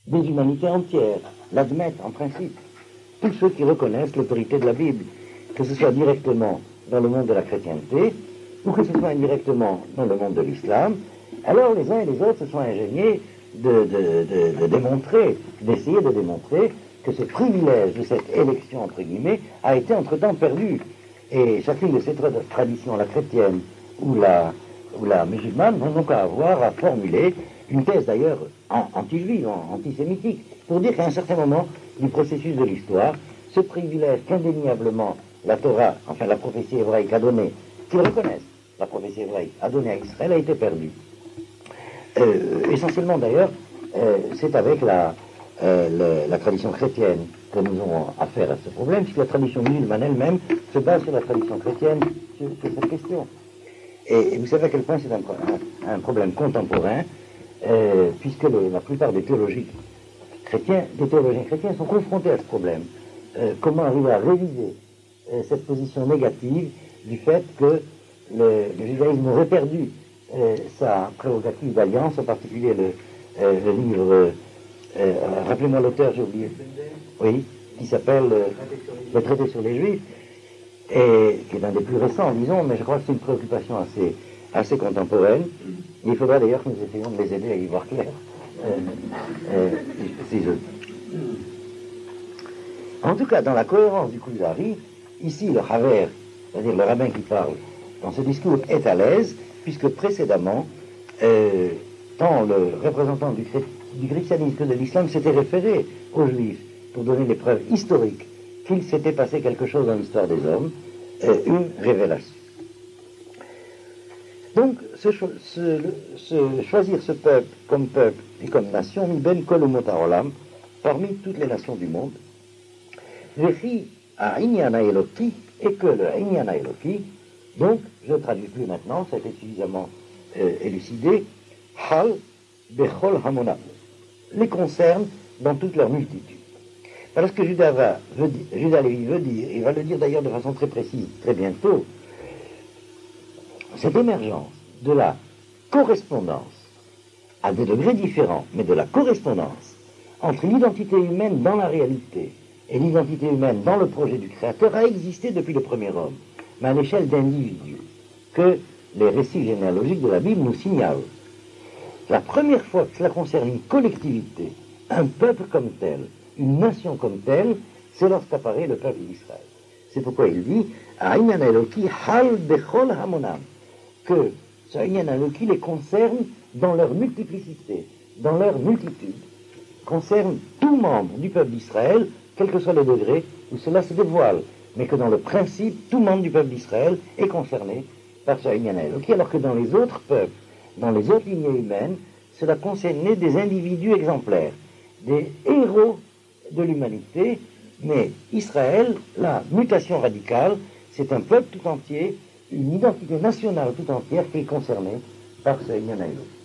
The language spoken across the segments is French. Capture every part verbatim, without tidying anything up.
des humanités entières l'admettent en principe. Tous ceux qui reconnaissent l'autorité de la Bible, que ce soit directement dans le monde de la chrétienté, ou que ce soit indirectement dans le monde de l'islam, alors les uns et les autres se sont ingéniés de, de, de, de démontrer, d'essayer de démontrer que ce privilège de cette élection, entre guillemets, a été entre-temps perdu. Et chacune de ces tra- traditions, la chrétienne ou la, ou la musulmane, vont donc avoir à formuler une thèse d'ailleurs en, anti-juive, en, antisémitique, pour dire qu'à un certain moment du processus de l'histoire, ce privilège qu'indéniablement la Torah, enfin la prophétie hébraïque a donné, qu'ils reconnaissent, la prophétie hébraïque a donné à Israël, a été perdu. Euh, essentiellement d'ailleurs, euh, c'est avec la, euh, le, la tradition chrétienne que nous avons affaire à ce problème, puisque la tradition musulmane elle-même se base sur la tradition chrétienne sur, sur cette question. Et, et vous savez à quel point c'est un, un, un problème contemporain, euh, puisque le, la plupart des théologiens chrétiens, des théologiens chrétiens sont confrontés à ce problème. Euh, comment arriver à réviser euh, cette position négative du fait que le, le judaïsme aurait perdu euh, sa prérogative d'alliance, en particulier le, euh, le livre, euh, euh, rappelez-moi l'auteur, j'ai oublié, oui, qui s'appelle euh, Le traité sur les Juifs, et qui est un des plus récents, disons, mais je crois que c'est une préoccupation assez, assez contemporaine. Et il faudra d'ailleurs que nous essayions de les aider à y voir clair. Euh, euh, si je... En tout cas, dans la cohérence du Kuzari, ici le Haver, c'est-à-dire le rabbin qui parle dans ce discours, est à l'aise, puisque précédemment, euh, tant le représentant du, du christianisme que de l'islam s'était référé aux Juifs pour donner les preuves historiques qu'il s'était passé quelque chose dans l'histoire des hommes, euh, une révélation. Donc, ce, ce, ce, choisir ce peuple comme peuple et comme nation, mi ben kol umot haolam, parmi toutes les nations du monde, Vechi à Inyana Eloki, et que le Inyana Eloki, donc, je ne traduis plus maintenant, ça a été suffisamment euh, élucidé, Hal Bechol Hamona, les concerne dans toute leur multitude. Parce que Judas, va, veut dire, Judas Lévi veut dire, il va le dire d'ailleurs de façon très précise, très bientôt, cette émergence de la correspondance, à des degrés différents, mais de la correspondance entre l'identité humaine dans la réalité et l'identité humaine dans le projet du Créateur a existé depuis le premier homme, mais à l'échelle d'individus, que les récits généalogiques de la Bible nous signalent. La première fois que cela concerne une collectivité, un peuple comme tel, une nation comme telle, c'est lorsqu'apparaît le peuple d'Israël. C'est pourquoi il dit Aïnyan Eloki hal bechol hamonam, que ce Aïnyan Eloki les concerne dans leur multiplicité, dans leur multitude, concerne tout membre du peuple d'Israël, quel que soit le degré où cela se dévoile, mais que dans le principe, tout membre du peuple d'Israël est concerné par ce Aïnyan Eloki, alors que dans les autres peuples, dans les autres lignées humaines, cela concernait des individus exemplaires, des héros de l'humanité, mais Israël, la mutation radicale, c'est un peuple tout entier, une identité nationale tout entière qui est concernée par ce Inyan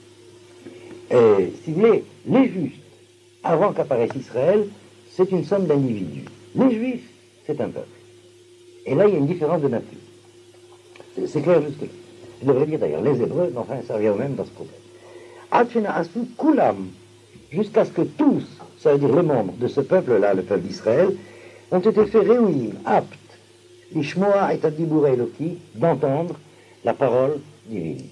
Elohim. Si vous voulez, les justes, avant qu'apparaisse Israël, c'est une somme d'individus. Les juifs, c'est un peuple. Et là, il y a une différence de nature. C'est clair jusque là. Je devrais dire d'ailleurs les Hébreux, mais enfin, ça revient au même dans ce problème. Atchena asu kulam, jusqu'à ce que tous, ça veut dire les membres de ce peuple-là, le peuple d'Israël, ont été faits réunis, aptes, l'ishmoa et adibur eloki, d'entendre la parole divine.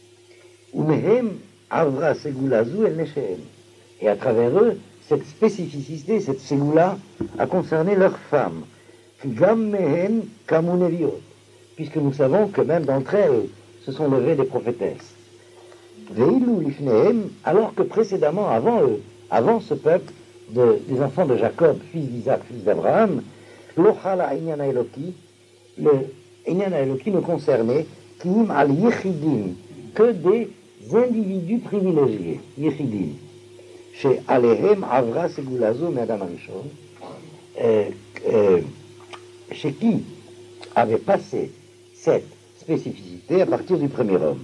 Umehem avra segulazu el neshem. Et à travers eux, cette spécificité, cette ségoula, a concerné leurs femmes. Gam mehen kamuneviot, puisque nous savons que même d'entre elles se sont levées des prophétesses. Veilu lifnehem, alors que précédemment, avant eux, avant ce peuple de, des enfants de Jacob, fils d'Isaac, fils d'Abraham, l'ochala inyana eloki, le inyana eloki ne concernait qu'im al yechidim, que des individus privilégiés, yechidim. Chez Alehem Avra Segulazo Madame Arishon, euh, euh, chez qui avait passé cette spécificité à partir du premier homme.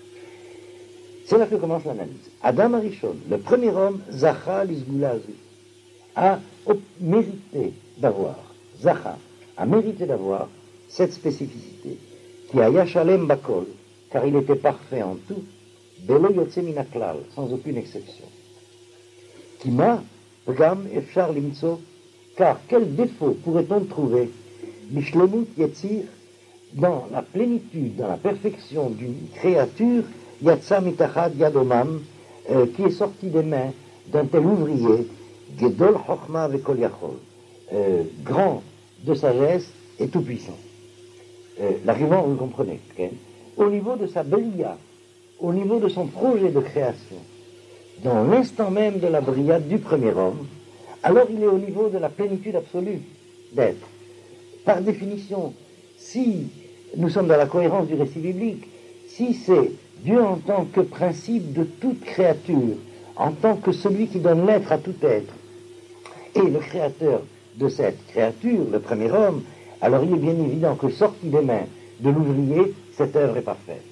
C'est là que commence l'analyse. Adam Arishon, le premier homme, Zacha Lisgulazu, a mérité d'avoir, Zacha, a mérité d'avoir cette spécificité, qui a Yachalem Bakol, car il était parfait en tout, Belo Yotse Minaklal, sans aucune exception. Kima, V'gam efshar limtso, car quel défaut pourrait-on trouver Bishlemut Yetzir, dans la plénitude, dans la perfection d'une créature, Yatsa mitachad yadomam, euh, qui est sorti des mains d'un tel ouvrier, Gedol Chochma vekol yachol, euh, grand de sagesse et tout-puissant. Euh, L'arrivant, vous le comprenez, okay? Au niveau de sa bria, au niveau de son projet de création, dans l'instant même de la bria du premier homme, alors il est au niveau de la plénitude absolue d'être. Par définition, si nous sommes dans la cohérence du récit biblique, si c'est Dieu en tant que principe de toute créature, en tant que celui qui donne l'être à tout être, et le créateur de cette créature, le premier homme, alors il est bien évident que sorti des mains de l'ouvrier, cette œuvre est parfaite.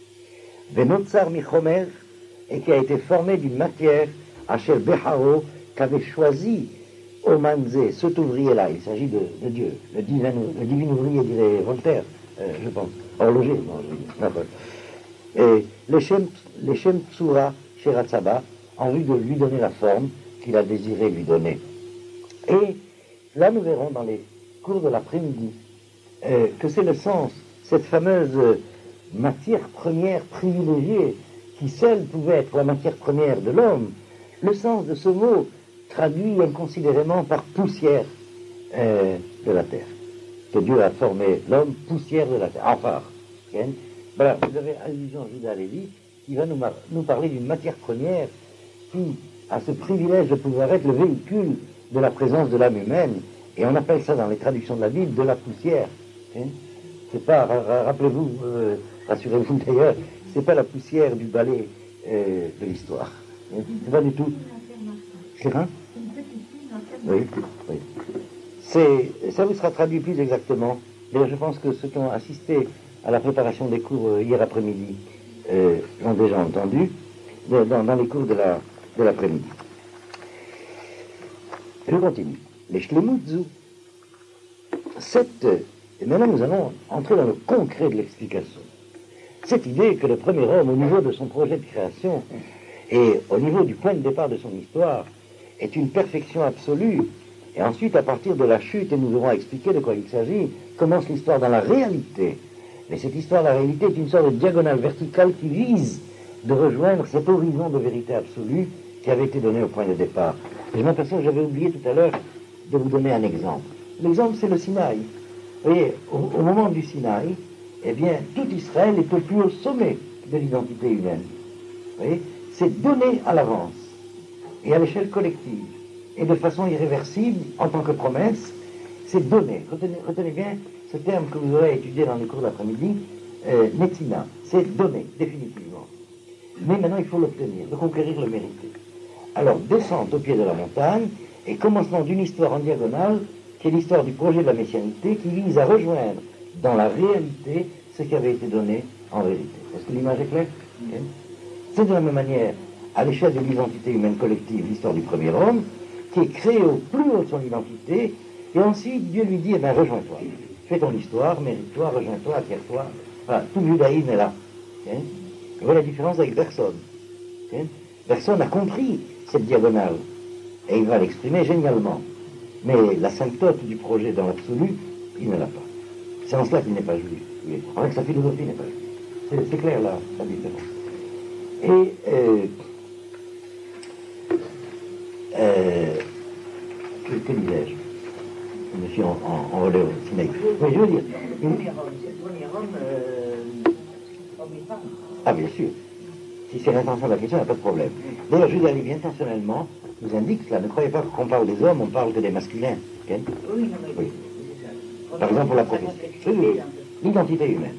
Venotsar Michomer, et qui a été formé d'une matière, Asher Beharo, qu'avait choisi Omanze, cet ouvrier-là, il s'agit de, de Dieu, le divin, le divin ouvrier, dirait Voltaire, euh, je pense, horloger, non, je dis, et les Shem, les Shem Tsura, Sheratzaba, en vue de lui donner la forme qu'il a désiré lui donner. Et là, nous verrons dans les cours de l'après-midi euh, que c'est le sens, cette fameuse euh, matière première privilégiée, qui seule pouvait être la matière première de l'homme, le sens de ce mot traduit inconsidérément par poussière euh, de la terre. Que Dieu a formé l'homme poussière de la terre. Enfin, okay? Voilà, vous avez allusion Judas Lévi, qui va nous, nous parler d'une matière première qui a ce privilège de pouvoir être le véhicule de la présence de l'âme humaine, et on appelle ça dans les traductions de la Bible de la poussière. Hein? C'est pas, rappelez-vous, euh, rassurez-vous d'ailleurs, c'est pas la poussière du balai euh, de l'histoire. Hein? C'est pas du tout. C'est un Oui, oui. C'est, ça vous sera traduit plus exactement. D'ailleurs, je pense que ceux qui ont assisté à la préparation des cours euh, hier après-midi euh, l'ont déjà entendu dans, dans les cours de, la, de l'après-midi. Je continue. Les Shlemutzu. Cette, et maintenant nous allons entrer dans le concret de l'explication. Cette idée que le premier homme, au niveau de son projet de création et au niveau du point de départ de son histoire, est une perfection absolue, et ensuite, à partir de la chute, et nous aurons expliqué de quoi il s'agit, commence l'histoire dans la réalité. Mais cette histoire de la réalité est une sorte de diagonale verticale qui vise de rejoindre cet horizon de vérité absolue qui avait été donné au point de départ. Et je m'aperçois que j'avais oublié tout à l'heure de vous donner un exemple. L'exemple, c'est le Sinaï. Vous voyez, au, au moment du Sinaï, eh bien, tout Israël est au plus haut sommet de l'identité humaine. Vous voyez, c'est donné à l'avance et à l'échelle collective et de façon irréversible en tant que promesse, c'est donné. Retenez, retenez bien ce terme que vous aurez étudié dans les cours d'après-midi, euh, Netina, c'est donné, définitivement. Mais maintenant, il faut l'obtenir, le conquérir, le mériter. Alors, descente au pied de la montagne et commencement d'une histoire en diagonale, qui est l'histoire du projet de la messianité, qui vise à rejoindre dans la réalité ce qui avait été donné en vérité. Est-ce que l'image est claire? Okay. C'est de la même manière, à l'échelle de l'identité humaine collective, l'histoire du premier homme, qui est créée au plus haut de son identité, et ensuite Dieu lui dit, eh bien, rejoins-toi, fais ton histoire, mérite-toi, rejoins-toi, acquiers-toi. Enfin, tout le judaïsme est là. Okay. Et voilà la différence avec personne. Okay. Personne n'a compris cette diagonale, et il va l'exprimer génialement. Mais la symptote du projet dans l'absolu, il ne l'a pas. C'est en cela qu'il n'est pas juif. En fait, sa philosophie n'est pas juive. C'est, c'est clair, là, la différence. Et, euh, euh, que, que disais-je? Je me suis en, en, enrôlé au Sinaï. Mais je veux dire... Le premier homme, c'est le premier homme, euh, homme et femme. Ah, bien sûr. Si c'est l'intention de la question, il n'y a pas de problème. D'ailleurs, Judas Lévi, intentionnellement, nous indique cela. Ne croyez pas qu'on parle des hommes, on parle que des masculins. Okay? Oui, non, mais... Oui. Par exemple, pour la prophétie. Oui, oui. L'identité humaine.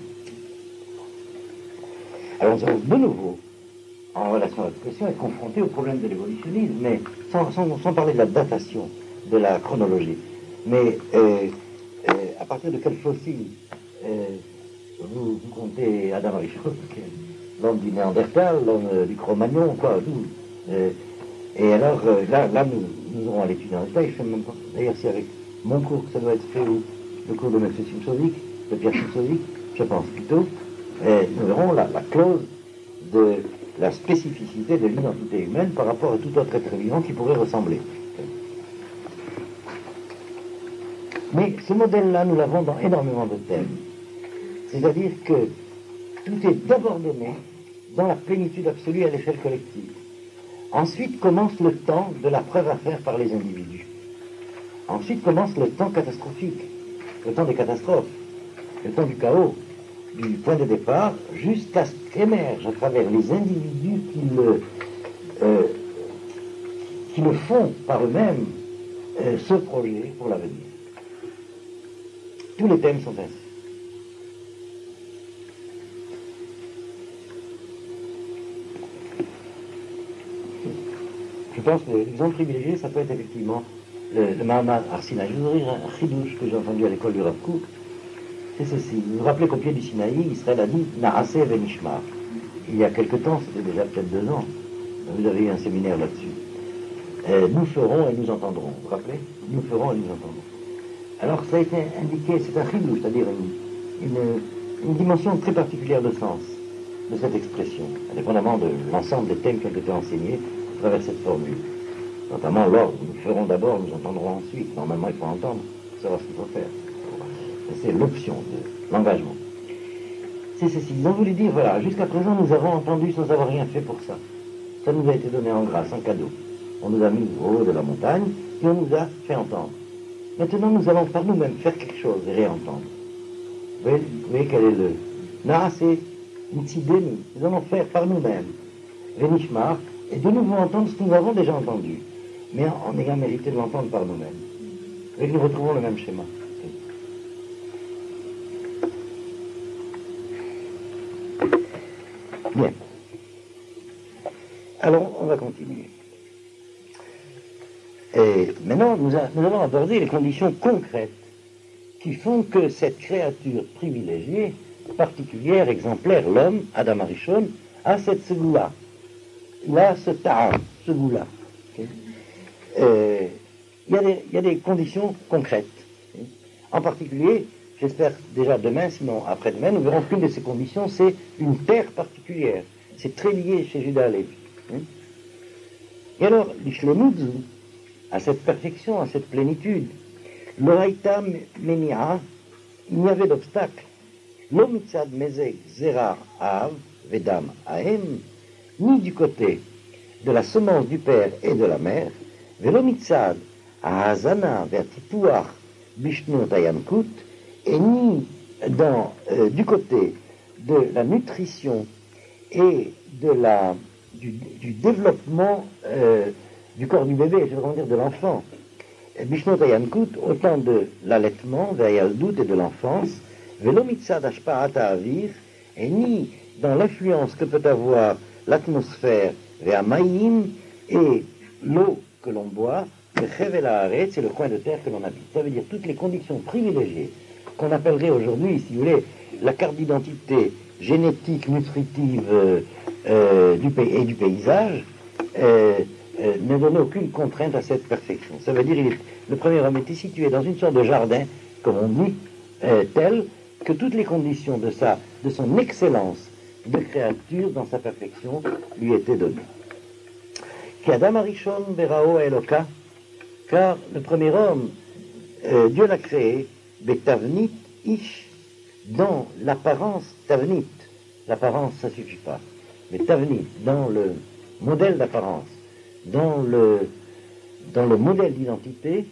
Alors, nous allons de nouveau, en relation à cette question, être confrontés au problème de l'évolutionnisme, mais sans, sans, sans parler de la datation, de la chronologie. Mais euh, euh, à partir de quel fossile euh, vous, vous comptez Adam Arishon, l'homme du Néandertal, l'homme euh, du Cro-Magnon, quoi, d'où euh, et alors, euh, là, là nous, nous aurons à l'étude en détail. Je sais même pas, d'ailleurs, si avec mon cours que ça doit être fait, ou le cours de M. Simsovic, de Pierre Simsovic, je pense plutôt, et nous verrons la, la clause de la spécificité de l'identité humaine par rapport à tout autre être vivant qui pourrait ressembler. Mais ce modèle-là, nous l'avons dans énormément de thèmes. C'est-à-dire que tout est d'abord donné dans la plénitude absolue à l'échelle collective. Ensuite commence le temps de la preuve à faire par les individus. Ensuite commence le temps catastrophique, le temps des catastrophes, le temps du chaos, du point de départ, jusqu'à ce qu'émerge à travers les individus qui le, euh, qui le font par eux-mêmes, euh, ce projet pour l'avenir. Tous les thèmes sont ainsi. Je pense que l'exemple privilégié, ça peut être effectivement le, le Mahamad Har Sinaï. Je vous dire un chidouche que j'ai entendu à l'école du Rav Kook. C'est ceci. Vous vous rappelez qu'au pied du Sinaï, Israël a dit Naaseh Venishmar. Il y a quelque temps, c'était déjà peut-être deux ans, vous avez eu un séminaire là-dessus. Euh, nous ferons et nous entendrons. Vous vous rappelez? Nous ferons et nous entendrons. Alors ça a été indiqué, c'est un chidouche, c'est-à-dire une, une, une dimension très particulière de sens de cette expression, indépendamment de l'ensemble des thèmes qui ont été enseignés à travers cette formule. Notamment l'ordre, nous ferons d'abord, nous entendrons ensuite. Normalement, il faut entendre pour savoir ce qu'il faut faire. C'est l'option de l'engagement. C'est ceci. Ils ont voulu dire, voilà, jusqu'à présent, nous avons entendu sans avoir rien fait pour ça. Ça nous a été donné en grâce, en cadeau. On nous a mis au haut de la montagne et on nous a fait entendre. Maintenant, nous allons par nous-mêmes faire quelque chose et réentendre. Vous voyez, vous voyez quel est le... Là, c'est une idée, nous allons faire par nous-mêmes. Venishmar, et de nouveau entendre ce que nous avons déjà entendu, mais en, en ayant mérité de l'entendre par nous-mêmes. Vous voyez que nous retrouvons le même schéma. Bien. Alors, on va continuer. Et maintenant, nous, a, nous allons aborder les conditions concrètes qui font que cette créature privilégiée, particulière, exemplaire, l'homme, Adam Arishon, a cette segoula. Il a ce ta'am, ce goût-là. Okay. Euh, il, y a des, il y a des conditions concrètes. Okay. En particulier, j'espère déjà demain, sinon après-demain, nous verrons qu'une de ces conditions, c'est une terre particulière. C'est très lié chez Judas Lévi. Okay. Et alors, l'ishlemudzu, à cette perfection, à cette plénitude, l'oraïta menia, il n'y avait d'obstacle. L'omitzad mezek zera av vedam ahem, ni du côté de la semence du père et de la mère, velomitzad ahazana vertipuach bishnut ayankut, et ni dans, euh, du côté de la nutrition et de la, du, du développement euh, du corps du bébé, je veux dire de l'enfant. Bishnut ayankut, autant de l'allaitement, ve'ayaldut et de l'enfance, velomitzad ashpa'at ha'avir, et ni dans l'influence que peut avoir l'atmosphère, ve'amayim, et l'eau que l'on boit, le chevel haaretz, c'est le coin de terre que l'on habite. Ça veut dire toutes les conditions privilégiées qu'on appellerait aujourd'hui, si vous voulez, la carte d'identité génétique, nutritive euh, euh, du pays et du paysage, euh, euh, ne donne aucune contrainte à cette perfection. Ça veut dire que le premier homme était situé dans une sorte de jardin, comme on dit, euh, tel que toutes les conditions de, sa, de son excellence de créature dans sa perfection lui étaient données. Ki Adam Arishon berao Eloka, car le premier homme, euh, Dieu l'a créé, betavnit ish, dans l'apparence tavnit. L'apparence, ça suffit pas. Mais tavnit, dans le modèle d'apparence, dans le, dans le modèle d'identité,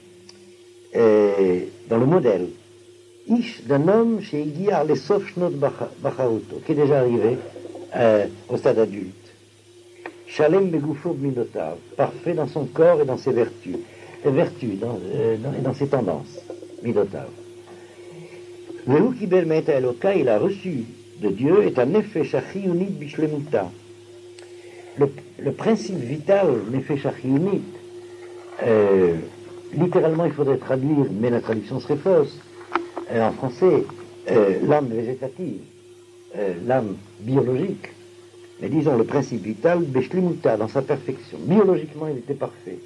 euh, dans le modèle ish d'un homme chez Igia les sof shnot bacharuto, qui est déjà arrivé euh, au stade adulte. Shalem begufo midotav, parfait dans son corps et dans ses vertus, les vertus dans, euh, dans, et dans ses tendances, midotav. Vehu kibel me'et ha'eloka, il a reçu de Dieu, est un nefesh achiyunit bishlemuta. Le, le principe vital, nefesh achiyunit, euh, littéralement il faudrait traduire, mais la traduction serait fausse. Euh, en français, euh, l'âme végétative, euh, l'âme biologique, mais disons le principe vital, beshlimuta, dans sa perfection. Biologiquement, il était parfait.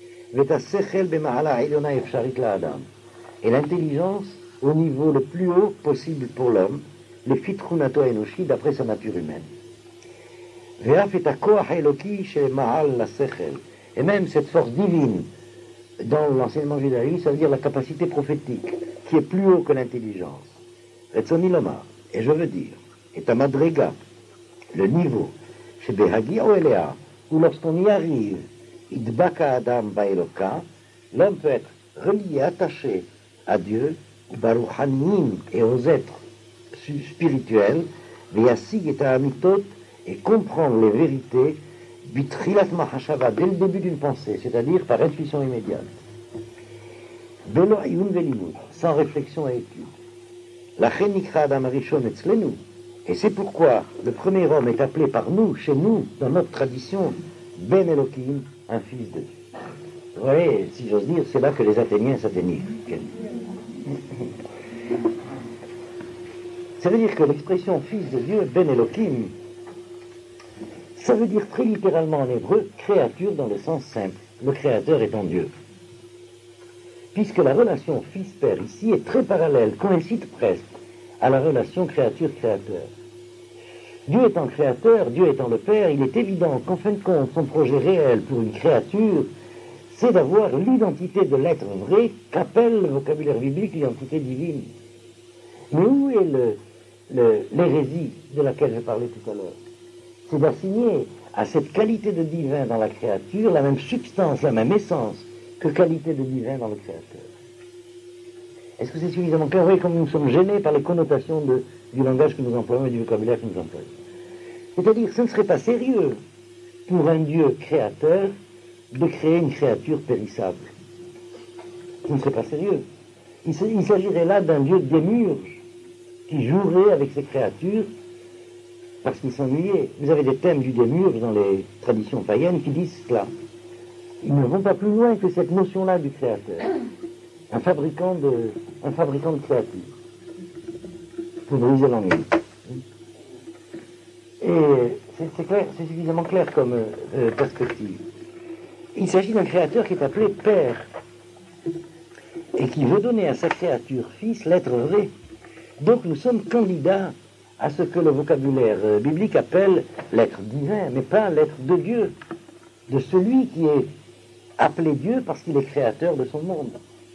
Et l'intelligence au niveau le plus haut possible pour l'homme, le fitrunato enoshi, d'après sa nature humaine. Et même cette force divine dans l'enseignement judaïque, ça veut dire la capacité prophétique, qui est plus haut que l'intelligence. Retzoni Lomar, et je veux dire, et à Madrega, le niveau, chez Behagi Oelea, où lorsqu'on y arrive, Idbaka Adam Baeloka, l'homme peut être relié, attaché à Dieu, Baruchanim, et aux êtres spirituels, Veyasig et Amitot, et comprendre les vérités, Bitrilat Mahashava, dès le début d'une pensée, c'est-à-dire par intuition immédiate. Belo Ayun Velimut, sans réflexion et étude. La Chenikra Adam Arishon Etzlenu, et c'est pourquoi le premier homme est appelé par nous, chez nous, dans notre tradition, Ben Elohim, un fils de Dieu. Vous voyez, si j'ose dire, c'est là que les Athéniens s'atteignirent. Ça veut dire que l'expression fils de Dieu, Ben Elohim, ça veut dire très littéralement en hébreu, créature dans le sens simple, le créateur étant Dieu. Puisque la relation fils-père ici est très parallèle, coïncide presque à la relation créature-créateur. Dieu étant créateur, Dieu étant le père, il est évident qu'en fin de compte, son projet réel pour une créature, c'est d'avoir l'identité de l'être vrai qu'appelle le vocabulaire biblique l'identité divine. Mais où est le, le, l'hérésie de laquelle je parlais tout à l'heure? C'est d'assigner à cette qualité de divin dans la créature la même substance, la même essence que qualité de divin dans le créateur. Est-ce que c'est suffisamment clair? Vous voyez comme nous sommes gênés par les connotations de, du langage que nous employons et du vocabulaire que nous employons. C'est-à-dire, ce ne serait pas sérieux pour un Dieu créateur de créer une créature périssable. Ce ne serait pas sérieux. Il, se, il s'agirait là d'un Dieu démiurge qui jouerait avec ses créatures parce qu'il s'ennuyait. Vous avez des thèmes du démiurge dans les traditions païennes qui disent cela. Ils ne vont pas plus loin que cette notion-là du créateur. Un fabricant de, un fabricant de créatures. Pour briser l'ennui. Et c'est, c'est clair, c'est suffisamment clair comme euh, perspective. Il s'agit d'un créateur qui est appelé Père et qui veut donner à sa créature fils l'être vrai. Donc nous sommes candidats à ce que le vocabulaire euh, biblique appelle l'être divin, mais pas l'être de Dieu, de celui qui est appelé Dieu parce qu'il est créateur de son monde.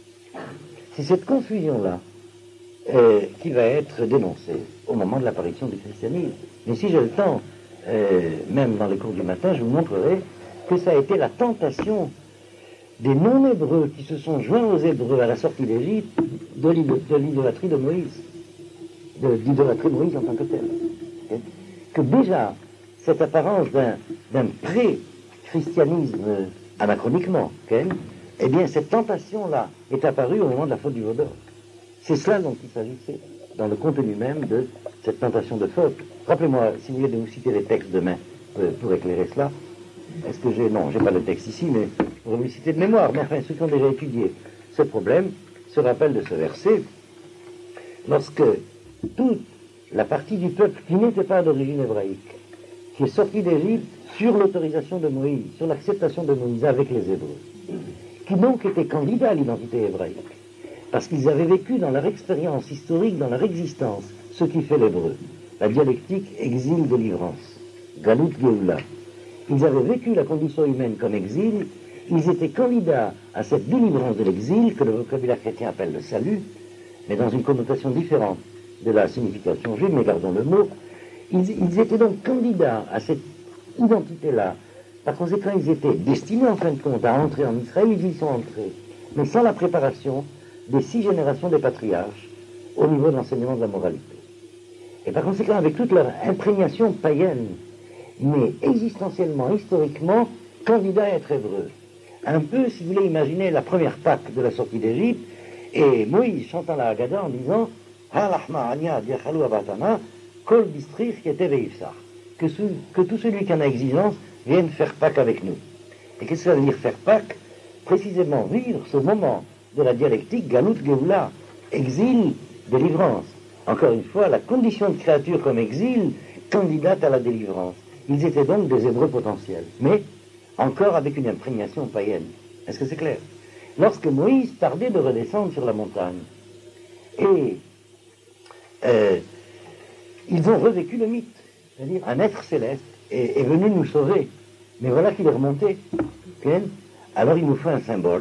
C'est cette confusion-là euh, qui va être dénoncée au moment de l'apparition du christianisme. Mais si j'ai le temps, euh, même dans les cours du matin, je vous montrerai que ça a été la tentation des non-hébreux qui se sont joints aux hébreux à la sortie d'Égypte de, de l'idolâtrie de Moïse, de l'idolâtrie de Moïse en tant que telle. Que déjà, cette apparence d'un, d'un pré-christianisme anachroniquement, okay, eh bien, cette tentation-là est apparue au moment de la faute du veau d'or. C'est cela dont il s'agissait, dans le contenu même de cette tentation de faute. Rappelez-moi, si vous voulez, de vous citer les textes demain euh, pour éclairer cela. Est-ce que j'ai... Non, j'ai pas le texte ici, mais je vais vous citer de mémoire. Mais enfin, ceux qui ont déjà étudié ce problème se rappellent de ce verset. Lorsque toute la partie du peuple qui n'était pas d'origine hébraïque, qui est sortie d'Égypte sur l'autorisation de Moïse, sur l'acceptation de Moïse avec les Hébreux, qui donc étaient candidats à l'identité hébraïque, parce qu'ils avaient vécu dans leur expérience historique, dans leur existence, ce qui fait l'hébreu, la dialectique exil-délivrance, Galut Geoula. Ils avaient vécu la condition humaine comme exil, ils étaient candidats à cette délivrance de l'exil, que le vocabulaire chrétien appelle le salut, mais dans une connotation différente de la signification juive, mais gardons le mot. Ils, ils étaient donc candidats à cette identité-là. Par conséquent, ils étaient destinés en fin de compte à entrer en Israël, ils y sont entrés, mais sans la préparation des six générations des patriarches au niveau de l'enseignement de la moralité. Et par conséquent, avec toute leur imprégnation païenne, mais existentiellement, historiquement, candidats à être hébreux. Un peu, si vous voulez, imaginer la première Pâque de la sortie d'Égypte, et Moïse chantant la Haggadah en disant que, que tout celui qui en a exigence vienne faire Pâque avec nous. Et qu'est-ce que ça veut dire faire Pâque? Précisément vivre ce moment de la dialectique Galut Geoula, exil, délivrance. Encore une fois, la condition de créature comme exil, candidate à la délivrance. Ils étaient donc des Hébreux potentiels, mais encore avec une imprégnation païenne. Est-ce que c'est clair? Lorsque Moïse tardait de redescendre sur la montagne, et euh, ils ont revécu le mythe, c'est-à-dire un être céleste est, est venu nous sauver, mais voilà qu'il est remonté. Okay? Alors il nous faut un symbole,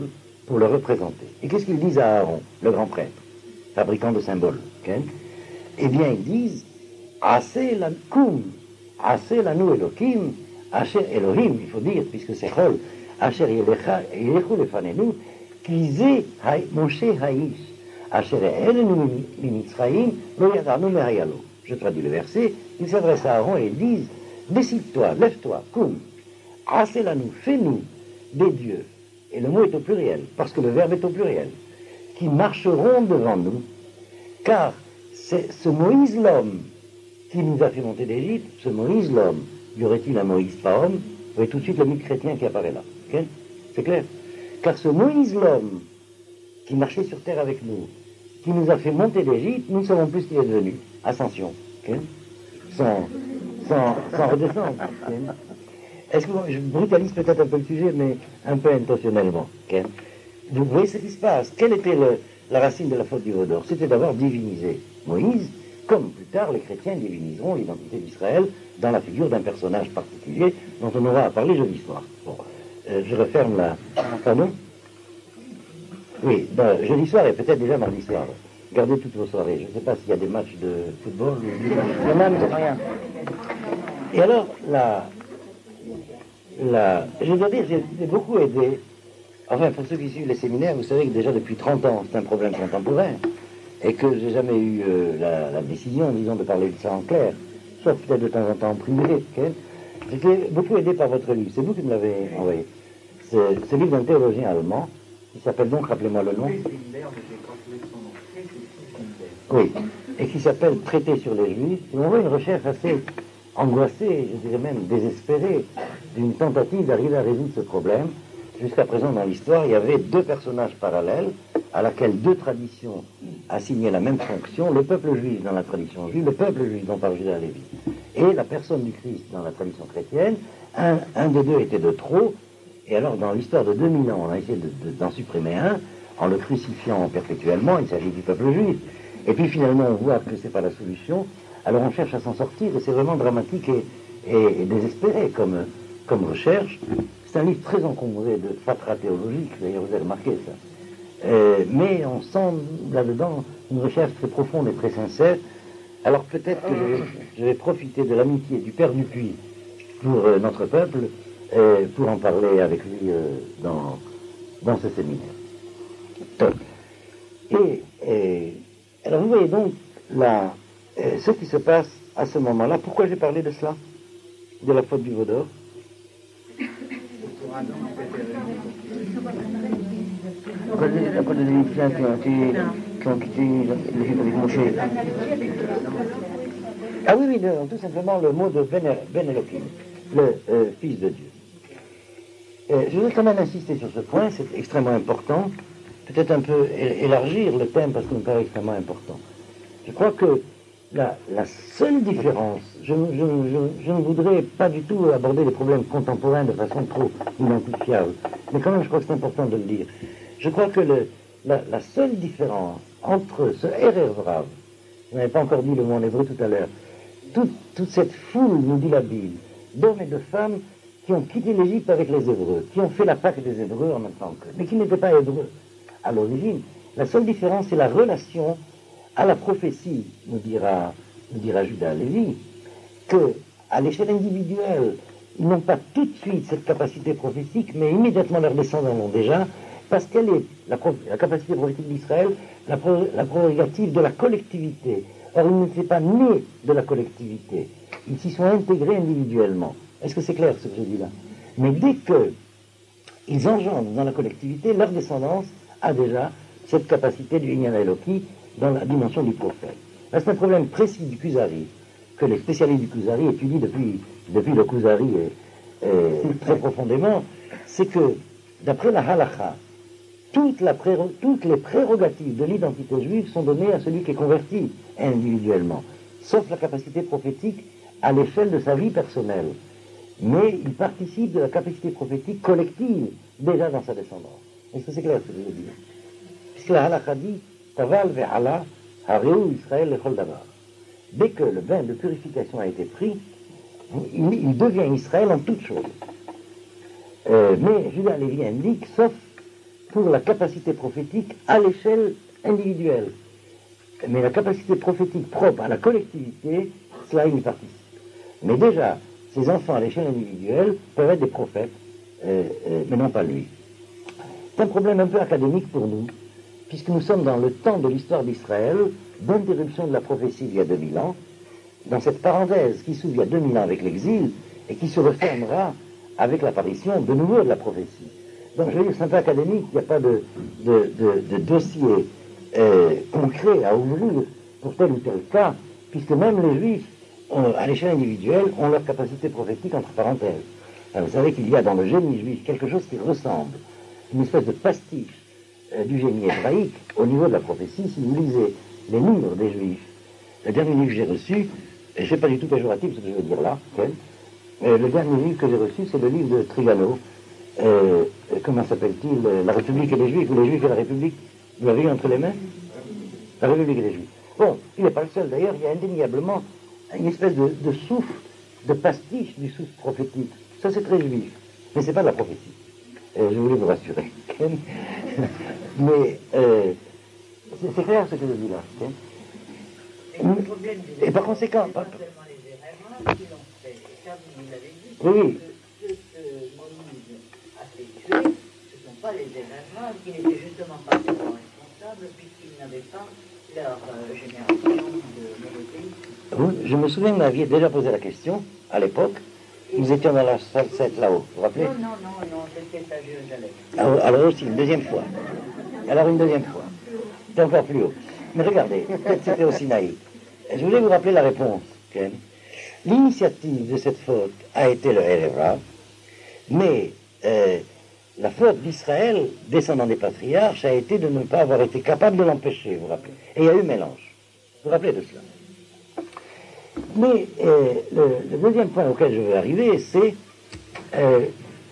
pour le représenter. Et qu'est-ce qu'ils disent à Aaron, le grand prêtre, fabricant de symboles? Okay? Eh bien, ils disent Assez la kum, assez la nu Elohim, Asher Elohim, il faut dire, puisque c'est Chol, Asher Yelechu lefanenu, Kize Moshe Haïsh, Asher Elenu Mimitzraïm, Lo Yadanu Mehayalo. Je traduis le verset, ils s'adressent à Aaron et ils disent Décide-toi, lève-toi, kum, assez la nu, fais-nous des dieux. Et le mot est au pluriel, parce que le verbe est au pluriel, qui marcheront devant nous, car c'est ce Moïse l'homme qui nous a fait monter d'Égypte, ce Moïse l'homme, y aurait-il un Moïse pas homme? Vous voyez tout de suite le mythe chrétien qui apparaît là. Okay? C'est clair? Car ce Moïse l'homme qui marchait sur terre avec nous, qui nous a fait monter d'Égypte, nous ne savons plus ce qu'il est devenu. Ascension. Okay? Sans, sans, sans redescendre. Okay? Est-ce que je brutalise peut-être un peu le sujet, mais un peu intentionnellement. Okay? Vous voyez ce qui se passe. Quelle était le, la racine de la faute du veau d'or? C'était d'avoir divinisé Moïse, comme plus tard les chrétiens diviniseront l'identité d'Israël dans la figure d'un personnage particulier dont on aura à parler jeudi soir. Bon, euh, je referme la... Pardon? Oui, ben, jeudi soir et peut-être déjà mardi soir. Gardez toutes vos soirées. Je ne sais pas s'il y a des matchs de football. Le même, c'est rien. Et alors, la, la, je dois dire, j'ai beaucoup aidé. Enfin, pour ceux qui suivent les séminaires, vous savez que déjà depuis trente ans, c'est un problème contemporain. Et que j'ai jamais eu euh, la, la décision, disons, de parler de ça en clair, sauf peut-être de temps en temps en privé. Okay? J'étais beaucoup aidé par votre livre, c'est vous qui me l'avez envoyé. C'est ce livre d'un théologien allemand, qui s'appelle donc, rappelez-moi le nom. Oui, et qui s'appelle Traité sur les Juifs. Et on voit une recherche assez angoissée, je dirais même désespérée, d'une tentative d'arriver à résoudre ce problème. Jusqu'à présent, dans l'histoire, il y avait deux personnages parallèles à laquelle deux traditions assignaient la même fonction, le peuple juif dans la tradition juive, le peuple juif dont parle Judas Lévi, et la personne du Christ dans la tradition chrétienne. Un, un des deux était de trop, et alors dans l'histoire de deux mille ans, on a essayé de, de, d'en supprimer un, en le crucifiant perpétuellement, il s'agit du peuple juif. Et puis finalement, on voit que ce n'est pas la solution, alors on cherche à s'en sortir, et c'est vraiment dramatique et, et, et désespéré comme, comme recherche. C'est un livre très encombré de fatras théologiques, d'ailleurs vous avez remarqué ça. Euh, mais on sent là-dedans une recherche très profonde et très sincère. Alors peut-être que je vais, je vais profiter de l'amitié du Père Dupuis pour euh, notre peuple, euh, pour en parler avec lui euh, dans, dans ce séminaire. Et, et alors vous voyez donc là, euh, ce qui se passe à ce moment-là. Pourquoi j'ai parlé de cela? De la faute du veau d'or? À cause des Égyptiens qui ont, été, qui ont quitté l'Égypte avec Moshe. Ah oui, oui, non, tout simplement le mot de Ben, ben Elohim, le euh, Fils de Dieu. Euh, je voudrais quand même insister sur ce point, c'est extrêmement important, peut-être un peu élargir le thème parce qu'il me paraît extrêmement important. Je crois que la, la seule différence, je, je, je, je ne voudrais pas du tout aborder les problèmes contemporains de façon trop identifiable, mais quand même je crois que c'est important de le dire. Je crois que le, la, la seule différence entre ce Erer Vrav, je n'avais pas encore dit le mot en hébreu tout à l'heure, toute, toute cette foule, nous dit la Bible, d'hommes et de femmes qui ont quitté l'Égypte avec les Hébreux, qui ont fait la Pâque des Hébreux en même temps que, mais qui n'étaient pas Hébreux à l'origine. La seule différence, c'est la relation à la prophétie, nous dira, nous dira Judas Lévi, que à l'échelle individuelle, ils n'ont pas tout de suite cette capacité prophétique, mais immédiatement leurs descendants l'ont déjà, parce qu'elle est, la, la capacité prophétique d'Israël, la, la prérogative de la collectivité. Or, ils n'étaient pas nés de la collectivité. Ils s'y sont intégrés individuellement. Est-ce que c'est clair ce que je dis là? Mais dès qu'ils engendrent dans la collectivité, leur descendance a déjà cette capacité du Inyan Eloki dans la dimension du prophète. Là, c'est un problème précis du Kuzari, que les spécialistes du Kuzari étudient depuis, depuis le Kuzari et, et très profondément, c'est que, d'après la halakha, toute la préro- toutes les prérogatives de l'identité juive sont données à celui qui est converti individuellement, sauf la capacité prophétique à l'échelle de sa vie personnelle. Mais il participe de la capacité prophétique collective déjà dans sa descendance. Est-ce que c'est clair ce que je veux dire? Puisque la halakha dit Taval ve'ala hareu Israël lechol davar. Dès que le bain de purification a été pris, il, il devient Israël en toutes choses. Euh, mais Judas Lévi indique, sauf pour la capacité prophétique à l'échelle individuelle. Mais la capacité prophétique propre à la collectivité, cela il y participe. Mais déjà, ces enfants à l'échelle individuelle peuvent être des prophètes, euh, euh, mais non pas lui. C'est un problème un peu académique pour nous, puisque nous sommes dans le temps de l'histoire d'Israël, d'interruption de la prophétie d'il y a deux mille ans, dans cette parenthèse qui s'ouvre il y a deux mille ans avec l'exil, et qui se refermera avec l'apparition de nouveau de la prophétie. Donc je veux dire, c'est un peu académique, il n'y a pas de, de, de, de dossier euh, concret à ouvrir pour tel ou tel cas, puisque même les Juifs, ont, à l'échelle individuelle, ont leur capacité prophétique entre parenthèses. Alors, vous savez qu'il y a dans le génie juif quelque chose qui ressemble, une espèce de pastiche euh, du génie hébraïque au niveau de la prophétie. Si vous lisez les livres des Juifs, le dernier livre que j'ai reçu, et je ne sais pas du tout péjoratif ce que je veux dire là, okay, euh, le dernier livre que j'ai reçu, c'est le livre de Trigano, euh, comment s'appelle-t-il, euh, La République et les Juifs, ou les Juifs et la République. Vous l'avez eu entre les mains? La République et les Juifs. Bon, il n'est pas le seul d'ailleurs, il y a indéniablement une espèce de, de souffle, de pastiche du souffle prophétique. Ça c'est très juif, mais c'est pas de la prophétie. Euh, je voulais vous rassurer. Mais euh, c'est clair ce que je dis là. Okay. Et, le problème, et par conséquent... Pas seulement les erreurs qui l'ont fait. Et ça, vous nous l'avez dit, oui. que ceux que Moïse a fait tuer, ce ne sont pas les erreurs qui n'étaient justement pas tellement responsables, puisqu'ils n'avaient pas leur euh, génération de monothéisme. Oui, je me souviens que vous m'aviez déjà posé la question, à l'époque. Nous étions dans la salle sept là-haut, vous vous rappelez? Non, non, non, non, c'était à Jérusalem. Alors, alors aussi, une deuxième fois. Alors une deuxième fois. C'est encore plus haut. Mais regardez, peut-être c'était aussi naïf. Je voulais vous rappeler la réponse. Okay? L'initiative de cette faute a été le Héréva, mais euh, la faute d'Israël, descendant des patriarches, a été de ne pas avoir été capable de l'empêcher, vous vous rappelez. Et il y a eu mélange. Vous vous rappelez de cela? Mais euh, le, le deuxième point auquel je veux arriver, c'est... Euh,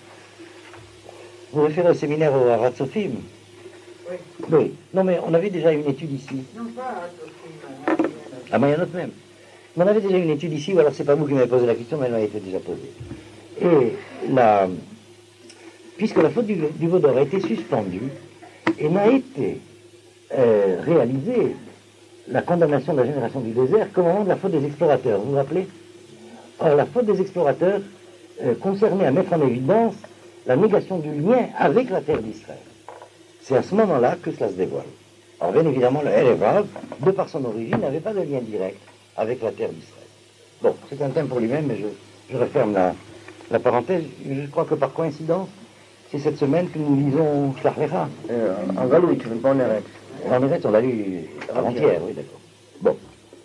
vous référez au séminaire au Harat Sophim? Oui. Oui. Non, mais on avait déjà une étude ici. Non, pas à Sophim, À Mayanot même. Mais on avait déjà une étude ici, ou alors c'est pas vous qui m'avez posé la question, mais elle m'a été déjà posée. Et la... puisque la faute du, du Vaudor a été suspendue et n'a été euh, réalisée, la condamnation de la génération du désert, qu'au moment de la faute des explorateurs, vous vous rappelez? Or, la faute des explorateurs euh, concernait à mettre en évidence la négation du lien avec la terre d'Israël. C'est à ce moment-là que cela se dévoile. Alors, bien évidemment, le Erevav, de par son origine, n'avait pas de lien direct avec la terre d'Israël. Bon, c'est un thème pour lui-même, mais je, je referme la, la parenthèse. Je crois que par coïncidence, c'est cette semaine que nous lisons Shlach Lecha. Euh, en Galouit, je ne veux pas en arrêter. En Eretz, on l'a lu avant-hier, oui, d'accord. Bon.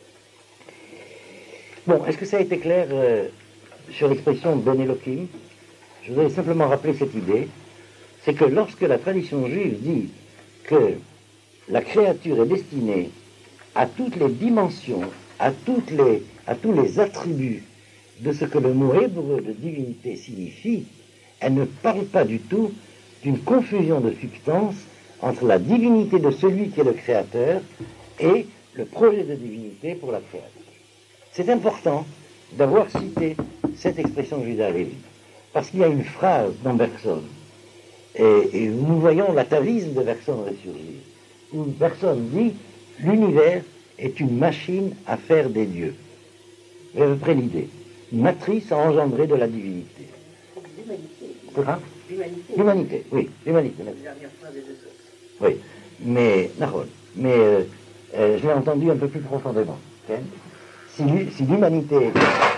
Bon, est-ce que ça a été clair euh, sur l'expression Ben Elohim? Je voudrais simplement rappeler cette idée. C'est que lorsque la tradition juive dit que la créature est destinée à toutes les dimensions, à, toutes les, à tous les attributs de ce que le mot hébreu de divinité signifie, elle ne parle pas du tout d'une confusion de substance entre la divinité de celui qui est le créateur et le projet de divinité pour la créature. C'est important d'avoir cité cette expression de Judas Lévi, parce qu'il y a une phrase dans Bergson, et, et nous voyons l'atavisme de Bergson ressurgir, où Bergson dit « L'univers est une machine à faire des dieux ». Vous avez à peu près l'idée. Une matrice à engendrer de la divinité. L'humanité. Hein? L'humanité. L'humanité, oui, l'humanité. La dernière phrase des deux sources. Oui, mais, mais euh, euh, je l'ai entendu un peu plus profondément. Okay? Si, si l'humanité...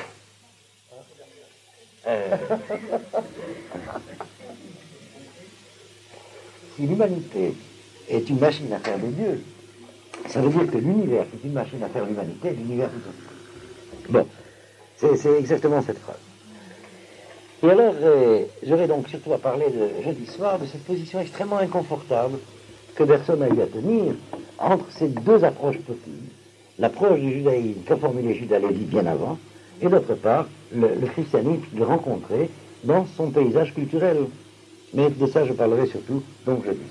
Euh, si l'humanité est une machine à faire des dieux, ça veut dire que l'univers est une machine à faire l'humanité, l'univers tout aussi. Bon, c'est exactement cette phrase. Et alors, euh, j'aurais donc surtout à parler de jeudi soir de cette position extrêmement inconfortable que Bergson a eu à tenir entre ces deux approches possibles. L'approche du judaïsme qu'a formulé Judas Lévi bien avant, et d'autre part, le, le christianisme qu'il rencontrait dans son paysage culturel. Mais de ça, je parlerai surtout donc jeudi.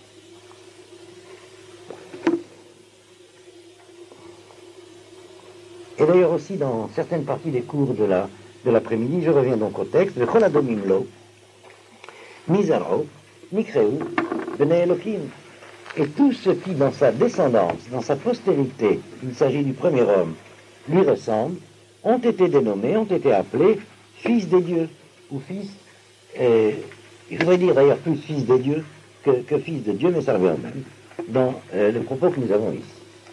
Et d'ailleurs aussi, dans certaines parties des cours de la de l'après-midi, je reviens donc au texte, le Choladomim Lo, Mizaro, Nikreu, Bnei Elohim. Et tous ceux qui, dans sa descendance, dans sa postérité, il s'agit du premier homme, lui ressemblent, ont été dénommés, ont été appelés fils des dieux, ou fils, euh, il faudrait dire d'ailleurs plus fils des dieux que, que fils de Dieu, mais ça revient au même, dans euh, le propos que nous avons ici.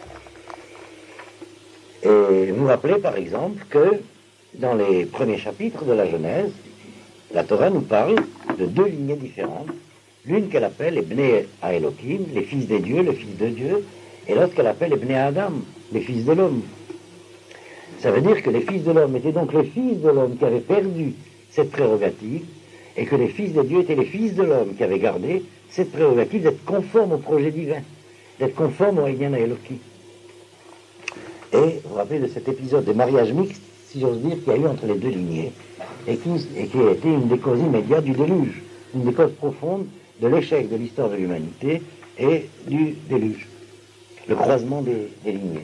Et vous vous rappelez par exemple que dans les premiers chapitres de la Genèse, la Torah nous parle de deux lignées différentes, l'une qu'elle appelle les Bnei Elohim, les fils des dieux, le fils de Dieu, et l'autre qu'elle appelle les Bnei Adam, les fils de l'homme. Ça veut dire que les fils de l'homme étaient donc les fils de l'homme qui avaient perdu cette prérogative, et que les fils de Dieu étaient les fils de l'homme qui avaient gardé cette prérogative d'être conformes au projet divin, d'être conformes au Inyan Elohim. Et vous vous rappelez de cet épisode de mariage mixte, si j'ose dire, qu'il y a eu entre les deux lignées, et qui, et qui a été une des causes immédiates du déluge, une des causes profondes de l'échec de l'histoire de l'humanité et du déluge, le croisement des, des lignées.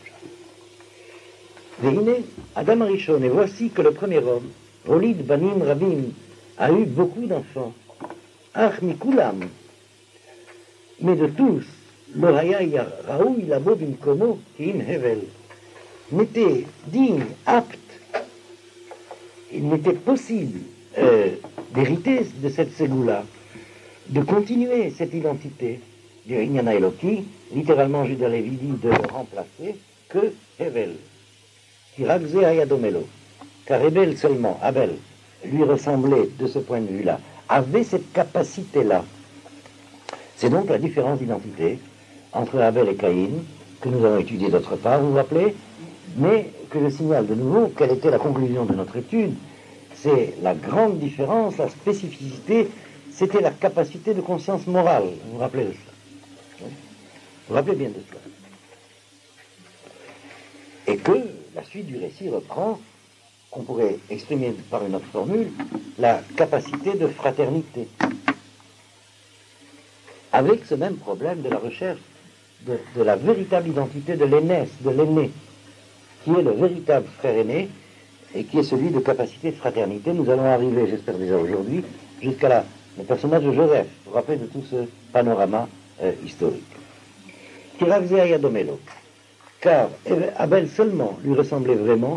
Veine, Adam Arishon, et voici que le premier homme, Rolid Banim Rabim, a eu beaucoup d'enfants. Ach Mikulam, mais de tous, l'Oraya Raoui Labo Bimkomo Kim Hevel, n'était digne, apte, il n'était possible euh, d'hériter de cette ségoula, de continuer cette identité du Inyan Eloki, littéralement Judas Lévi dit de le remplacer, que Hevel, qui Ragzé Ayadomelo, car Hevel seulement, Abel, lui ressemblait de ce point de vue-là, avait cette capacité-là. C'est donc la différence d'identité entre Abel et Caïn, que nous avons étudié d'autre part, vous vous rappelez, mais que je signale de nouveau, quelle était la conclusion de notre étude, c'est la grande différence, la spécificité, c'était la capacité de conscience morale. Vous vous rappelez de cela? Vous vous rappelez bien de cela? Et que la suite du récit reprend, qu'on pourrait exprimer par une autre formule, la capacité de fraternité. Avec ce même problème de la recherche de, de la véritable identité de l'aînesse, de l'aîné, qui est le véritable frère aîné, et qui est celui de capacité de fraternité. Nous allons arriver, j'espère déjà aujourd'hui, jusqu'à la, le personnage de Joseph, vous vous rappelez de tout ce panorama euh, historique. Car Abel seulement lui ressemblait vraiment,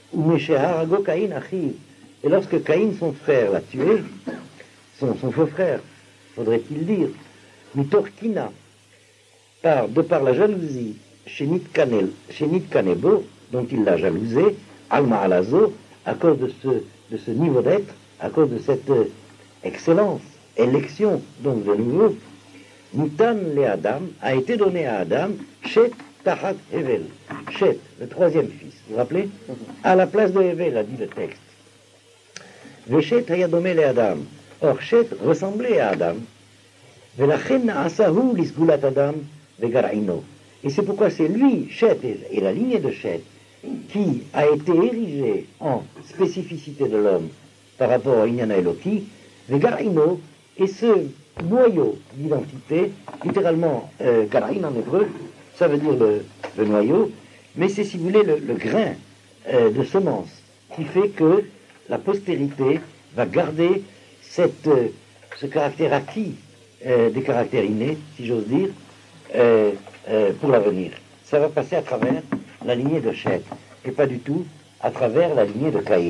et lorsque Caïn, son frère, l'a tué, son, son faux frère, faudrait-il dire, Mitorkina, par, de par la jalousie, Shenit Kanebo, dont il l'a jalousé, Alma Alazo, à cause de ce, de ce niveau d'être, à cause de cette euh, excellence, élection, donc de nouveau, Nitan le Adam a été donné à Adam, Shet Tahat Hevel, Shet, le troisième fils, vous vous rappelez, à la place de Hevel, a dit le texte. Veshet Hayadome le Adam, or Shet ressemblait à Adam, Velachen Asahu Lisgulat Adam Vegarino, et c'est pourquoi c'est lui, Shet, et la lignée de Shet, qui a été érigé en spécificité de l'homme par rapport à Inyan Eloki, Vegarino, et ce noyau d'identité, littéralement euh, Garaïn en hébreu, ça veut dire le, le noyau, mais c'est si vous voulez le, le grain euh, de semence qui fait que la postérité va garder cette, euh, ce caractère acquis euh, des caractères innés, si j'ose dire, euh, euh, pour l'avenir. Ça va passer à travers la lignée de Shet, et pas du tout à travers la lignée de Caïn.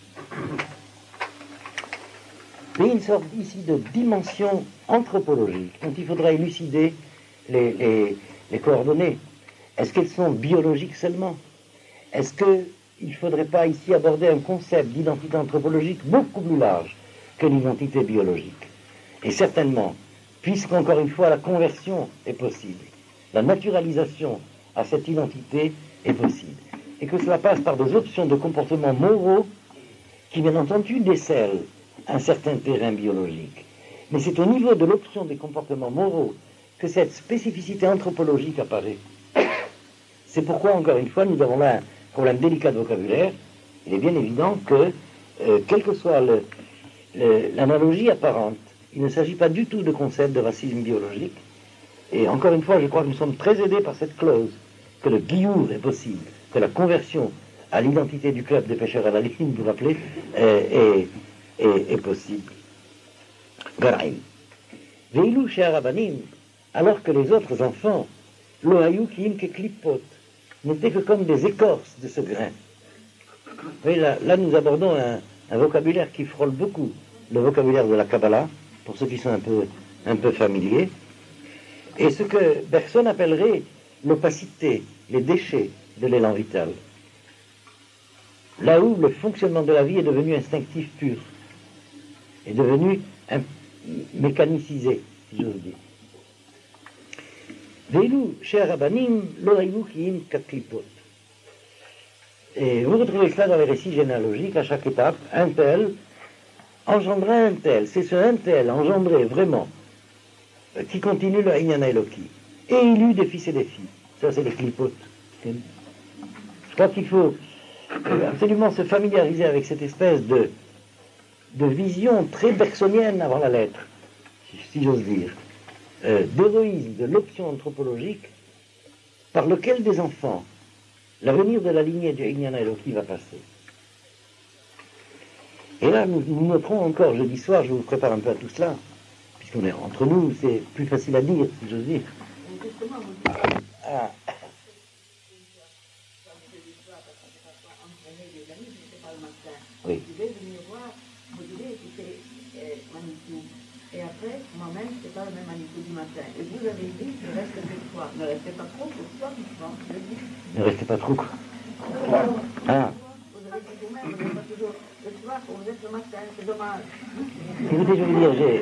Mais une sorte ici de dimension anthropologique dont il faudra élucider les, les, les coordonnées. Est-ce qu'elles sont biologiques seulement? Est-ce qu'il ne faudrait pas ici aborder un concept d'identité anthropologique beaucoup plus large que l'identité biologique? Et certainement, puisqu'encore une fois la conversion est possible, la naturalisation à cette identité est possible, et que cela passe par des options de comportements moraux qui, bien entendu, décèlent un certain terrain biologique. Mais c'est au niveau de l'option des comportements moraux que cette spécificité anthropologique apparaît. C'est pourquoi, encore une fois, nous avons là un problème délicat de vocabulaire. Il est bien évident que, euh, quelle que soit le, le, l'analogie apparente, il ne s'agit pas du tout de concept de racisme biologique. Et encore une fois, je crois que nous sommes très aidés par cette clause, que le guillour est possible, que la conversion à l'identité du club des pêcheurs à la ligne, vous vous rappelez, euh, est, est, est possible. Garaïm. Veilou chez Arabanim, alors que les autres enfants, Lohayu Kiim Keklipot, n'étaient que comme des écorces de ce grain. Vous voyez, là, là nous abordons un, un vocabulaire qui frôle beaucoup le vocabulaire de la Kabbalah, pour ceux qui sont un peu, un peu familiers, et ce que Bergson appellerait l'opacité, les déchets de l'élan vital. Là où le fonctionnement de la vie est devenu instinctif pur, est devenu un, mécanicisé, si j'ose dire. Veilou chez Arabanim, Lohayu Kiim Kaklipot. Et vous retrouvez cela dans les récits généalogiques, à chaque étape, un tel engendra un tel, c'est ce un tel engendré vraiment, qui continue le Inyan Eloki. Et il eut des fils et des filles. Ça, c'est les clipotes. Je crois qu'il faut absolument se familiariser avec cette espèce de, de vision très bergsonienne avant la lettre, si j'ose dire, euh, d'héroïsme, de l'option anthropologique, par lequel des enfants, l'avenir de la lignée du Inyan Eloki va passer. Et là, nous, nous noterons encore, jeudi soir, je vous prépare un peu à tout cela, puisqu'on est entre nous, c'est plus facile à dire, si j'ose dire. Ah. Oui. Et après, moi-même, c'est pas le même Manitou du matin. Et vous avez dit, ne restez que le soir. Ne restez pas trop, le soir, je dis. Ne restez pas trop, quoi. Ah. Vous avez dit vous-même, vous n'êtes pas toujours le soir, vous êtes le matin, c'est dommage. Écoutez, je vais vous dire, j'ai...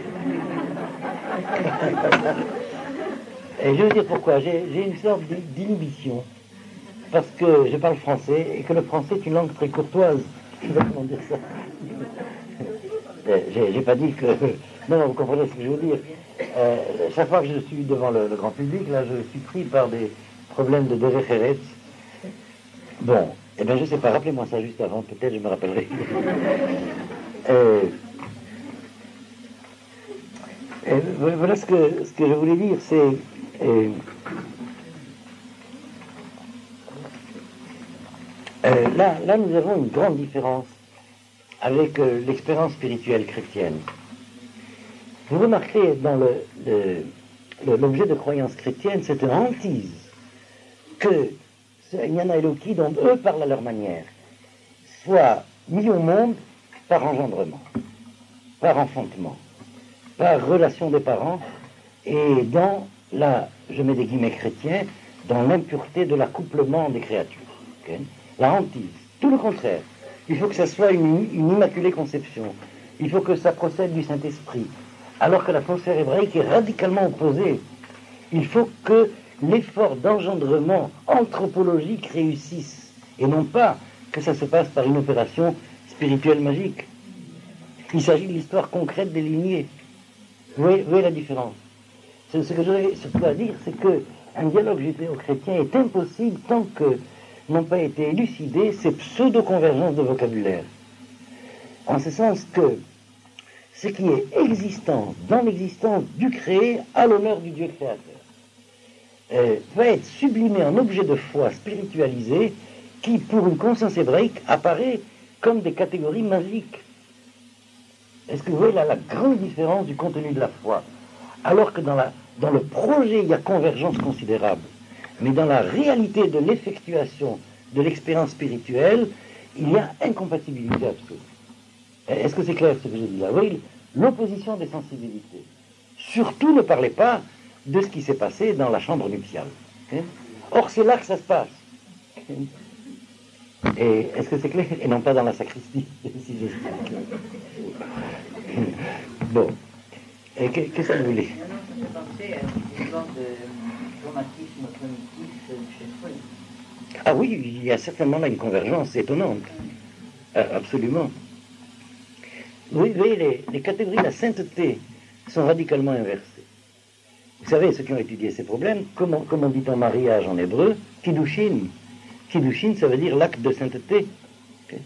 Et je vais vous dire pourquoi. J'ai, j'ai une sorte d'inhibition. Parce que je parle français, et que le français est une langue très courtoise. Je ne sais pas comment dire ça. J'ai, j'ai pas dit que... Non, non, vous comprenez ce que je veux dire. Euh, chaque fois que je suis devant le, le grand public, là, je suis pris par des problèmes de derech eretz. Bon, eh bien, je ne sais pas, rappelez-moi ça juste avant, peut-être je me rappellerai. euh, euh, voilà ce que, ce que je voulais dire, c'est... Euh, euh, là, là, nous avons une grande différence avec euh, l'expérience spirituelle chrétienne. Vous remarquez dans le, le, le, l'objet de croyance chrétienne, cette hantise que ce Inyan Eloki, dont eux parlent à leur manière, soit mis au monde par engendrement, par enfantement, par relation des parents, et dans la, je mets des guillemets chrétiens, dans l'impureté de l'accouplement des créatures. Okay? La hantise, tout le contraire. Il faut que ça soit une, une immaculée conception. Il faut que ça procède du Saint-Esprit. Alors que la pensée hébraïque est radicalement opposée. Il faut que l'effort d'engendrement anthropologique réussisse, et non pas que ça se passe par une opération spirituelle magique. Il s'agit de l'histoire concrète des lignées. Vous voyez, vous voyez la différence. Ce, ce que je voudrais surtout à dire, c'est qu'un dialogue judéo-chrétien est impossible tant que n'ont pas été élucidées ces pseudo-convergences de vocabulaire. En ce sens que ce qui est existant dans l'existence du créé à l'honneur du Dieu créateur euh, va être sublimé en objet de foi spiritualisé qui, pour une conscience hébraïque, apparaît comme des catégories magiques. Est-ce que vous voyez là la grande différence du contenu de la foi? Alors que dans, la, dans le projet, il y a convergence considérable, mais dans la réalité de l'effectuation de l'expérience spirituelle, il y a incompatibilité absolue. Est-ce que c'est clair ce que j'ai dit là? Oui, l'opposition des sensibilités. Surtout ne parlez pas de ce qui s'est passé dans la chambre nuptiale. Or, c'est là que ça se passe. Et est-ce que c'est clair? Et non pas dans la sacristie, si j'explique. Bon. Et qu'est-ce que vous voulez? Je pensais à une sorte de traumatisme cognitif chez Freud. Ah oui, il y a certainement là une convergence étonnante. Ah, absolument. Oui, vous voyez, les, les catégories de la sainteté sont radicalement inversées. Vous savez, ceux qui ont étudié ces problèmes, comment, comment dit-on mariage en hébreu? Kiddushin. Kiddushin, ça veut dire l'acte de sainteté. Okay.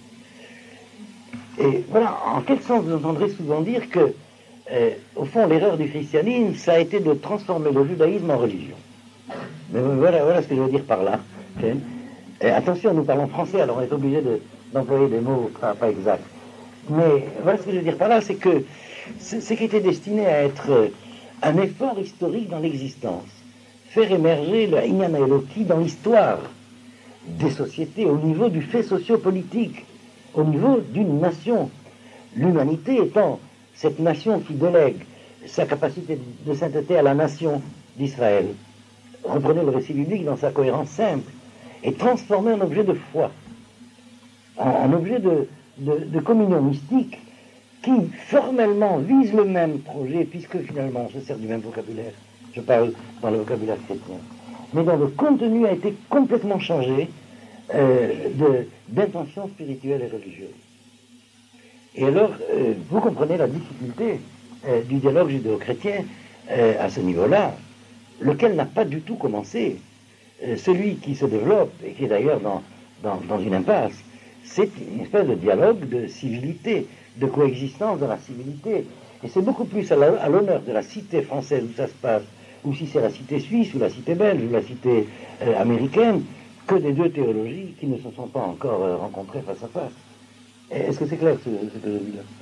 Et voilà, en quel sens vous entendrez souvent dire que, euh, au fond, l'erreur du christianisme, ça a été de transformer le judaïsme en religion. Mais voilà, voilà ce que je veux dire par là. Okay. Et attention, nous parlons français, alors on est obligé de, d'employer des mots pas, pas exacts. Mais voilà ce que je veux dire par là, c'est que ce qui était destiné à être un effort historique dans l'existence, faire émerger le Inyan Eloki dans l'histoire des sociétés au niveau du fait sociopolitique, au niveau d'une nation. L'humanité étant cette nation qui délègue sa capacité de sainteté à la nation d'Israël. Reprenez le récit biblique dans sa cohérence simple et transformer un objet de foi en, en objet de, de, de communion mystique qui formellement vise le même projet, puisque finalement on se sert du même vocabulaire, je parle dans le vocabulaire chrétien, mais dont le contenu a été complètement changé euh, de, d'intention spirituelle et religieuse. Et alors, euh, vous comprenez la difficulté euh, du dialogue judéo-chrétien euh, à ce niveau-là, lequel n'a pas du tout commencé. Euh, celui qui se développe, et qui est d'ailleurs dans, dans, dans une impasse, c'est une espèce de dialogue de civilité, de coexistence dans la civilité. Et c'est beaucoup plus à, la, à l'honneur de la cité française où ça se passe, ou si c'est la cité suisse, ou la cité belge, ou la cité euh, américaine, que des deux théologies qui ne se sont pas encore euh, rencontrées face à face. Est-ce que c'est clair ce, ce que je dis là?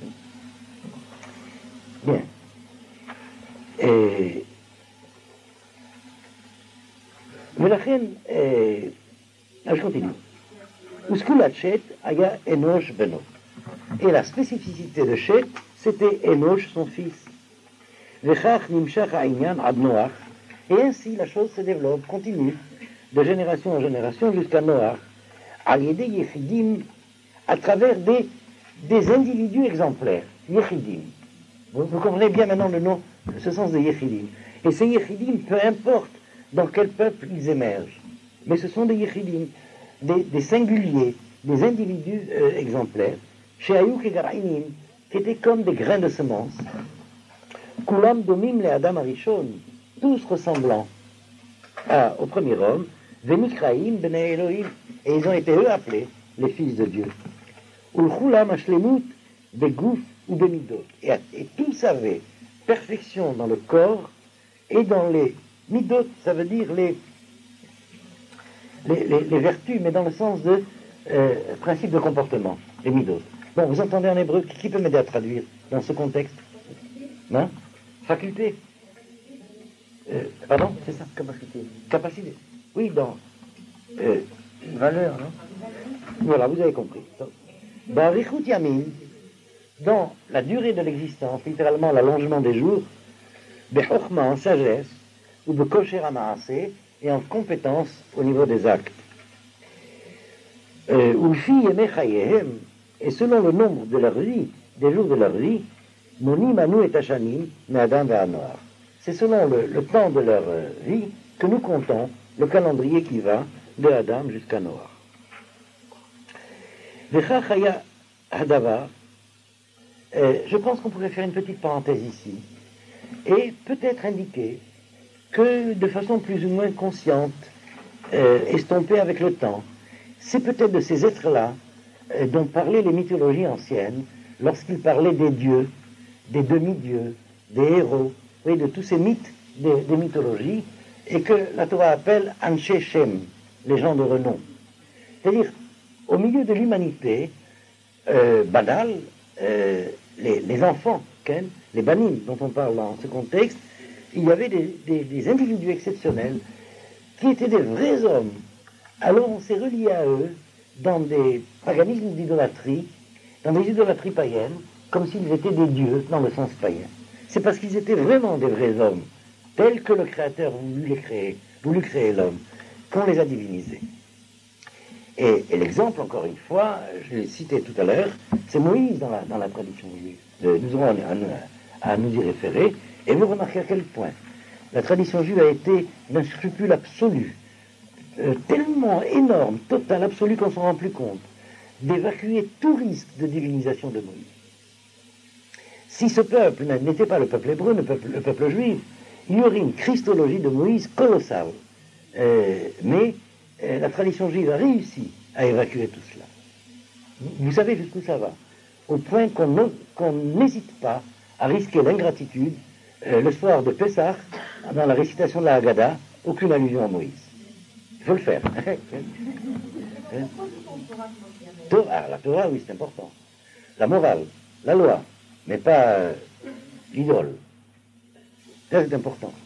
Bien. Et... Mais la reine, euh... ah, je continue. Uskula Chet aya Enoch beno. Et la spécificité de Chet, c'était Enoch, son fils. Vechach nimshach ha'inyan ad Noach. Et ainsi la chose se développe, continue, de génération en génération jusqu'à Noach. Al yedei yechidim, à travers des, des individus exemplaires, Yechidim. Vous, vous comprenez bien maintenant le nom, ce sens de Yechidim. Et ces Yechidim, peu importe dans quel peuple ils émergent, mais ce sont des Yechidim, des, des singuliers, des individus euh, exemplaires, chez Ayuk et Garainim, qui étaient comme des grains de semence. Kulam domim le Adam Arishon, tous ressemblants à, au premier homme, Venikraim bnei Elohim, et ils ont été eux appelés les fils de Dieu. Ulchulam ashlemut begouf ou bemidot. Et, et tous avaient perfection dans le corps et dans les midot, ça veut dire les, les, les, les vertus, mais dans le sens de euh, principe de comportement, les midot. Bon, vous entendez en hébreu, qui peut m'aider à traduire dans ce contexte? Hein? Faculté. Euh, pardon, c'est ça, capacité. Capacité. Oui, dans euh, valeur, non? Voilà, vous avez compris. Dans Richout Yamin, dans la durée de l'existence, littéralement l'allongement des jours, Bechokma en sagesse, ou de Kosher Amaasé, et en compétence au niveau des actes. Ulfi Yemei Chayehem, et selon le nombre de leur vie, des jours de leur vie, Monim Anu et Hashanim, Me'adam ve'Anoar. C'est selon le, le temps de leur vie que nous comptons le calendrier qui va de Adam jusqu'à Noah. Vechachaya Hadavar, je pense qu'on pourrait faire une petite parenthèse ici et peut-être indiquer que de façon plus ou moins consciente, euh, estompée avec le temps, c'est peut-être de ces êtres-là euh, dont parlaient les mythologies anciennes lorsqu'ils parlaient des dieux, des demi-dieux, des héros, oui, de tous ces mythes des, des mythologies, et que la Torah appelle Anshe Shem, les gens de renom. C'est-à-dire, au milieu de l'humanité, euh, banale, euh, les, les enfants, hein, les banim dont on parle dans ce contexte, il y avait des, des, des individus exceptionnels qui étaient des vrais hommes. Alors on s'est relié à eux dans des paganismes d'idolâtrie, dans des idolâtries païennes, comme s'ils étaient des dieux dans le sens païen. C'est parce qu'ils étaient vraiment des vrais hommes, tels que le Créateur voulut les créer, voulut créer l'homme, qu'on les a divinisés. Et, et l'exemple, encore une fois, je l'ai cité tout à l'heure, c'est Moïse dans la, dans la tradition juive. Nous aurons à, à, à nous y référer, et vous remarquez à quel point la tradition juive a été d'un scrupule absolu, euh, tellement énorme, total, absolu, qu'on ne s'en rend plus compte, d'évacuer tout risque de divinisation de Moïse. Si ce peuple n'était pas le peuple hébreu, le peuple, le peuple juif, il y aurait une christologie de Moïse colossale. Euh, mais euh, la tradition juive a réussi à évacuer tout cela. Vous savez jusqu'où ça va? Au point qu'on qu'on n'hésite pas à risquer l'ingratitude euh, le soir de Pessah, dans la récitation de la Haggadah, aucune allusion à Moïse. Il faut le faire. Torah, la Torah, oui, c'est important. La morale, la loi, mais pas euh, l'idole. très important.